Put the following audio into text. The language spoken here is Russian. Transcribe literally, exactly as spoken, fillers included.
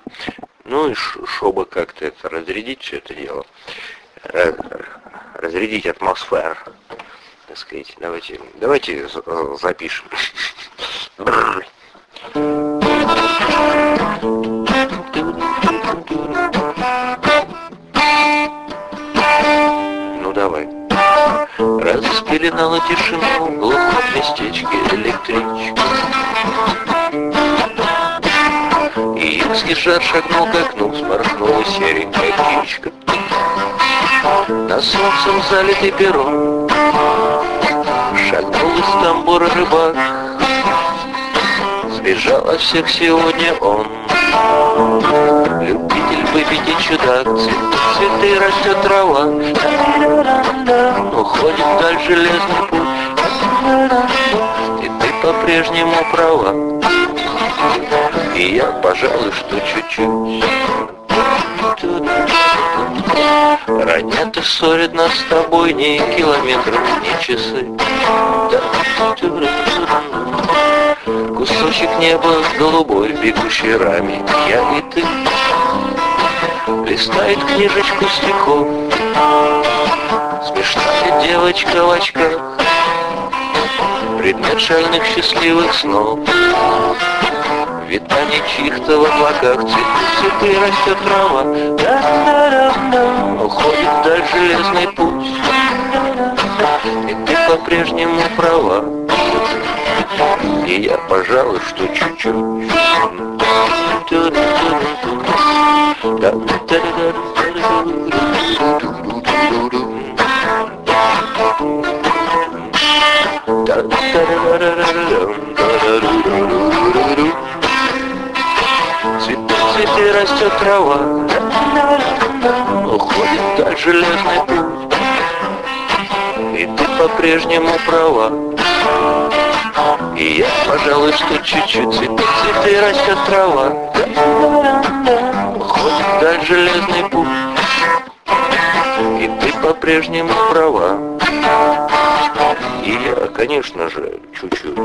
Ну и чтобы как-то это разрядить все это дело, разрядить атмосферу, так сказать, давайте, давайте запишем. Ну давай. Распеленала тишину в глухом местечке электричка. И юрский жар шагнул к окну, сморкнула серенькая птичка. На солнцем залитый перрон шагнул из тамбура рыбак. Сбежал от всех сегодня он, любитель выпить и чудак. Цветут цветы, растет трава, уходит вдаль железный путь, и ты по-прежнему права. И я, пожалуй, что чуть-чуть. Ранят и ссорят нас с тобой ни километров, ни часы. Кусочек неба голубой, бегущей раме, я и ты. Листает книжечку стихов смешная девочка в очках, предмет шальных счастливых снов. Витание чьих-то в облаках, цветут цветы, растет трава, да-да-да-да, уходит вдаль железный путь, и ты по-прежнему права. И я, пожалуй, что чуть-чуть. Цветут цветы, растет трава, уходит вдаль железный путь, и ты по-прежнему права. И я, пожалуй, что чуть-чуть. Цветут цветы, растет трава, уходит вдаль железный путь, и ты по-прежнему права. И я, конечно же, чуть-чуть.